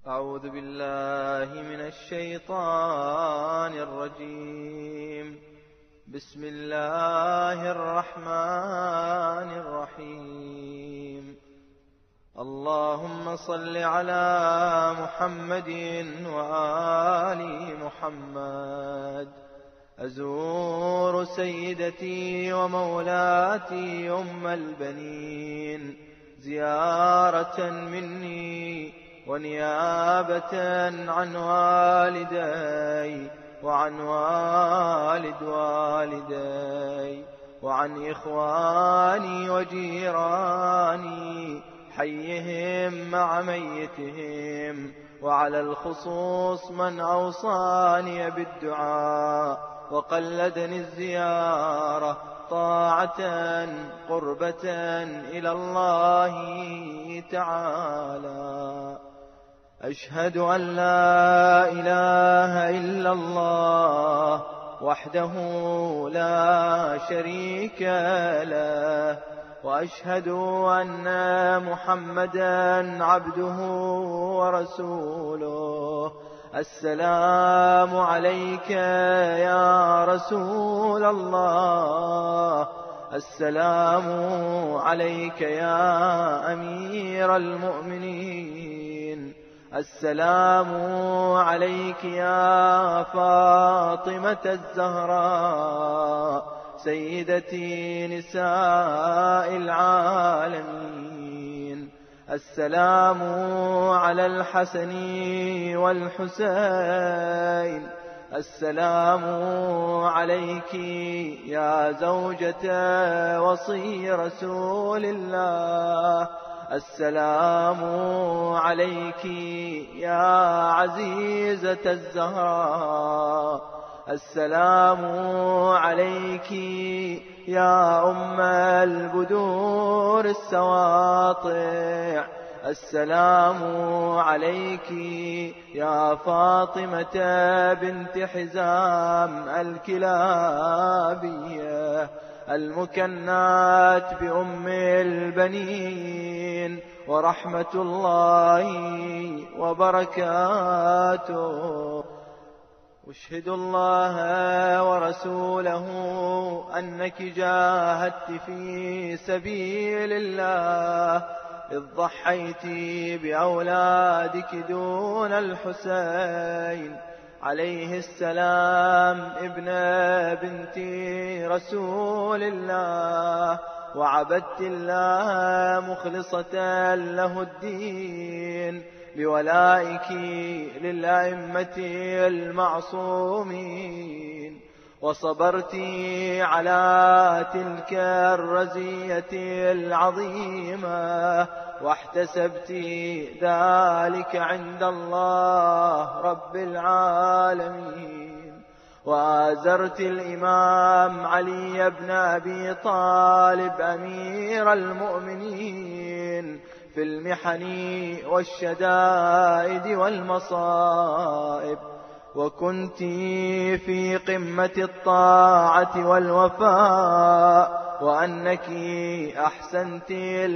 أعوذ بالله من الشيطان الرجيم. بسم الله الرحمن الرحيم. اللهم صل على محمد وآل محمد. أزور سيدتي ومولاتي أم البنين زيارة مني ونيابة عن والدي وعن والد والدي وعن إخواني وجيراني حيهم مع ميتهم، وعلى الخصوص من أوصاني بالدعاء وقلدني الزيارة طاعة قربة إلى الله تعالى. أشهد أن لا إله إلا الله وحده لا شريك له، وأشهد أن محمدا عبده ورسوله. السلام عليك يا رسول الله، السلام عليك يا أمير المؤمنين، السلام عليك يا فاطمة الزهراء سيدتي نساء العالمين. السلام على الحسن والحسين، السلام عليك يا زوجة وصي رسول الله، السلام عليك يا عزيزة الزهراء، السلام عليك يا أم البدور السواطع، السلام عليك يا فاطمة بنت حزام الكلابية المكنات بأم البنين، ورحمة الله وبركاته. أشهد الله ورسوله أنك جاهدت في سبيل الله، إذ ضحيت بأولادك دون الحسين عليه السلام ابن بنت رسول الله، وعبدت الله مخلصة له الدين بولائك للأئمة المعصومين، وصبرت على تلك الرزية العظيمة، واحتسبت ذلك عند الله رب العالمين، وآزرت الإمام علي بن أبي طالب أمير المؤمنين في المحن والشدائد والمصائب، وكنت في قمة الطاعة والوفاء، وأنك أحسنت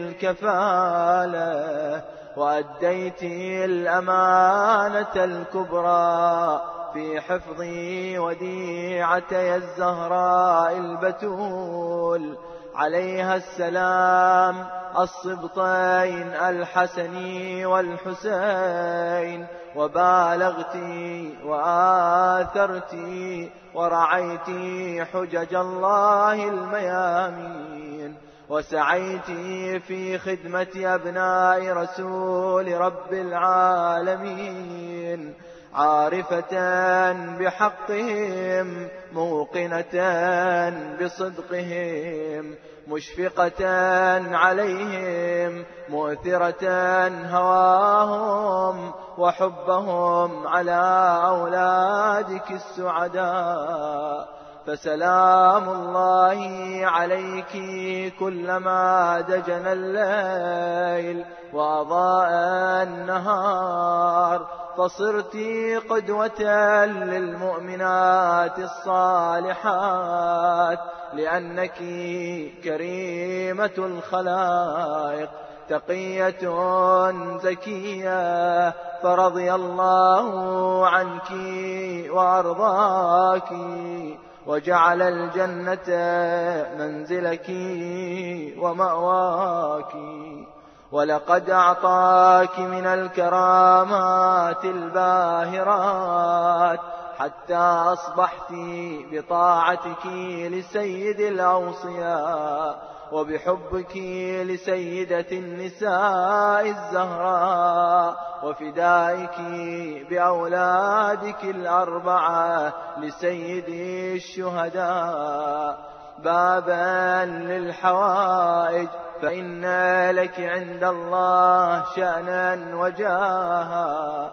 الكفالة وأديت الأمانة الكبرى في حفظ وديعتي الزهراء البتول عليها السلام الصبطين الحسن والحسين، وبالغت وآثرت ورعيت حجج الله الميامين، وسعيت في خدمة أبناء رسول رب العالمين، عارفة بحقهم موقنة بصدقهم، مشفقة عليهم مؤثرة هواهم وحبهم على أولادك السعداء. فسلام الله عليك كلما دجن الليل وأضاء النهار، فصرت قدوة للمؤمنات الصالحات، لأنك كريمة الخلائق تقية زكية، فرضي الله عنك وأرضاك، وجعل الجنة منزلك ومأواك. ولقد أعطاك من الكرامات الباهرات حتى أصبحت بطاعتك لسيد الأوصياء وبحبك لسيدة النساء الزهراء وفدائك بأولادك الأربعة لسيد الشهداء بابا للحوائج، فإن لك عند الله شأنا وجاها،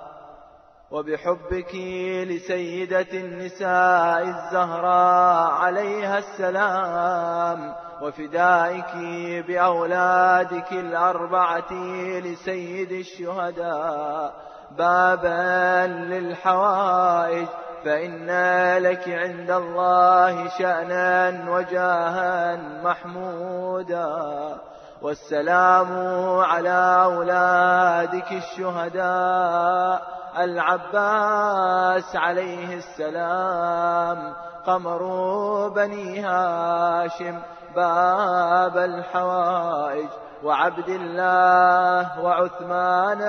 وبحبك لسيدة النساء الزهراء عليها السلام وفدائك بأولادك الأربعة لسيد الشهداء بابا للحوائج، فإن لك عند الله شأنا وجاها محمودا. والسلام على أولادك الشهداء العباس عليه السلام قمر بني هاشم باب الحوائج، وعبد الله وعثمان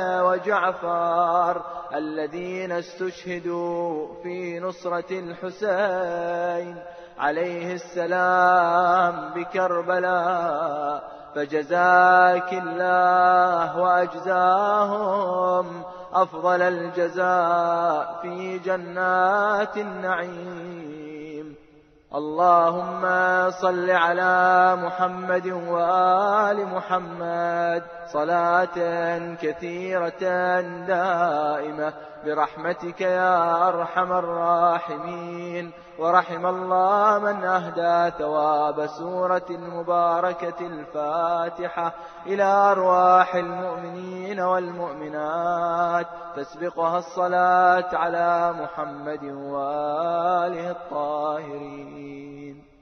وجعفر الذين استشهدوا في نصرة الحسين عليه السلام بكربلاء، فجزاك الله وأجزاهم أفضل الجزاء في جنات النعيم. اللهم صل على محمد وآل محمد صلاة كثيرة دائمة برحمتك يا أرحم الراحمين. ورحم الله من أهدى ثواب سورة المباركة الفاتحة إلى أرواح المؤمنين والمؤمنات تسبقها الصلاة على محمد وآله الطاهرين.